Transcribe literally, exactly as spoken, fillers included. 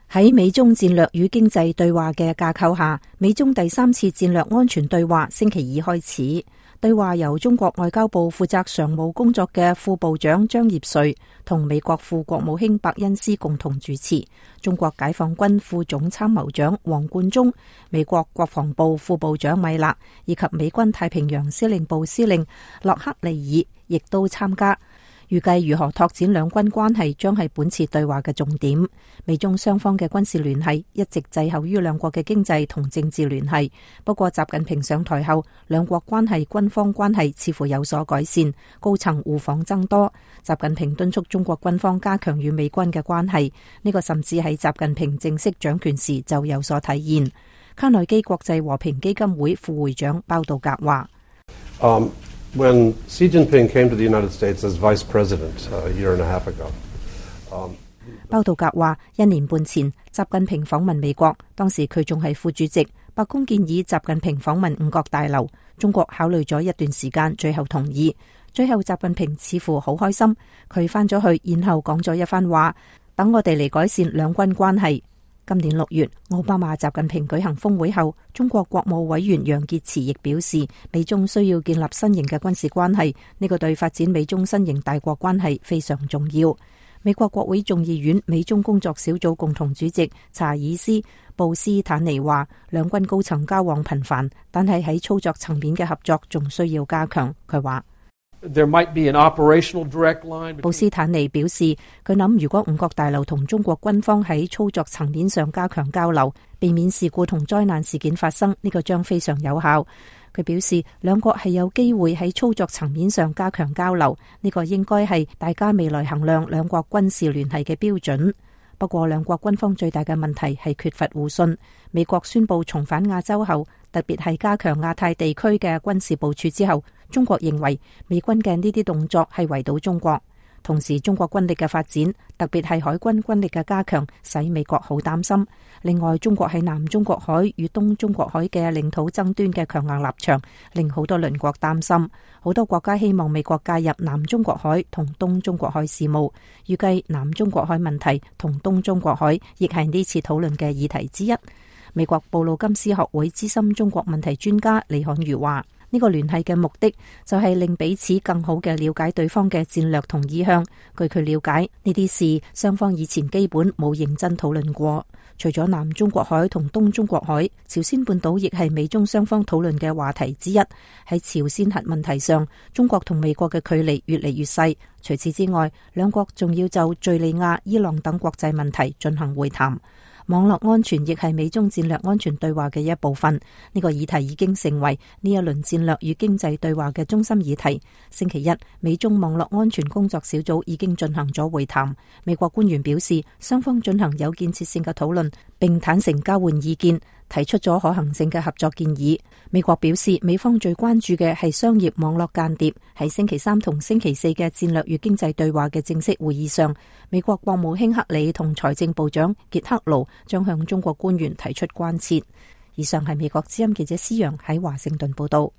喺美中戰略與經濟對話嘅架構下，美中第三次戰略安全對話星期二開始。對話由中國外交部負責常務工作嘅副部長張業遂同美國副國務卿伯恩斯共同主持，中國解放軍副總參謀長黃貫中、美國國防部副部長米勒以及美軍太平洋司令部司令洛克利爾亦都參加。預計如何拓展兩軍關係將係本次對話嘅重點。美中雙方嘅軍事聯繫一直滯後於兩國嘅經濟同政治聯繫。不過習近平上台後，兩國關係軍方關係似乎有所改善，高層互訪增多。習近平敦促中國軍方加強與美軍嘅關係，呢個甚至喺習近平正式掌權時就有所體現。卡內基國際和平基金會副會長包道格話 ：um When Xi Jinping came to the United States as vice president a year and a half ago, um, 包道格話，一年半前習近平訪問美國，當時佢仲係副主席。白宮建議習近平訪問五角大樓，中國考慮咗一段時間，最後同意。最後習近平似乎好開心，佢返咗去，然後講咗一番話，等我哋嚟改善兩軍關係。今年六月，奧巴馬習近平舉行峰會後，中國國務委員楊潔篪亦表示，美中需要建立新型嘅軍事關係，呢個對發展美中新型大國關係非常重要。美國國會眾議院美中工作小組共同主席查爾斯布斯坦尼話，兩軍高層交往頻繁，但係喺操作層面嘅合作仲需要加強。佢話 There might be an operational direct line. 布斯坦尼表示，佢諗如果五角大樓同中國軍方喺操作層面上加強交流，避免事故同災難事件發生，呢個將非常有效。佢表示，兩國係有機會喺操作層面上加強交流，呢個應該係大家未來衡量兩國軍事聯繫嘅標準。不過，兩國軍方最大嘅問題係缺乏互信。美國宣布重返亞洲後，特別係加強亞太地區嘅軍事部署之後，中國認為美軍嘅呢啲動作係圍堵中國。同時，中國軍力嘅發展，特別係海軍軍力嘅加強，使美國好擔心。另外，中國喺南中國海與東中國海嘅領土爭端嘅強硬立場，令好多鄰國擔心。好多國家希望美國介入南中國海同東中國海事務。預計南中國海問題同東中國海亦係呢次討論嘅議題之一。美國布魯金斯學會資深中國問題專家李漢如話：呢個聯繫嘅目的就係令彼此更好嘅了解對方嘅戰略同意向。據佢了解，呢啲事雙方以前基本冇認真討論過。除咗南中國海同東中國海，朝鮮半島亦係美中雙方討論嘅話題之一。喺朝鮮核問題上，中國同美國嘅距離越嚟越細。除此之外，兩國仲要就敘利亞、伊朗等國際問題進行會談。網絡安全亦係美中戰略安全對話嘅一部分，呢個議題已經成為呢一輪戰略與經濟對話嘅中心議題。星期一，美中網絡安全工作小組已經進行咗會談。美國官員表示，雙方進行有建設性嘅討論，並坦誠交換意見，提出咗可行性嘅合作建議。美國表示，美方最關注嘅係商業網絡間諜。喺星期三同星期四嘅戰略與經濟對話嘅正式會議上，美國國務卿克里同財政部長傑克盧將向中國官員提出關切。以上係美國之音記者施陽喺華盛頓報道。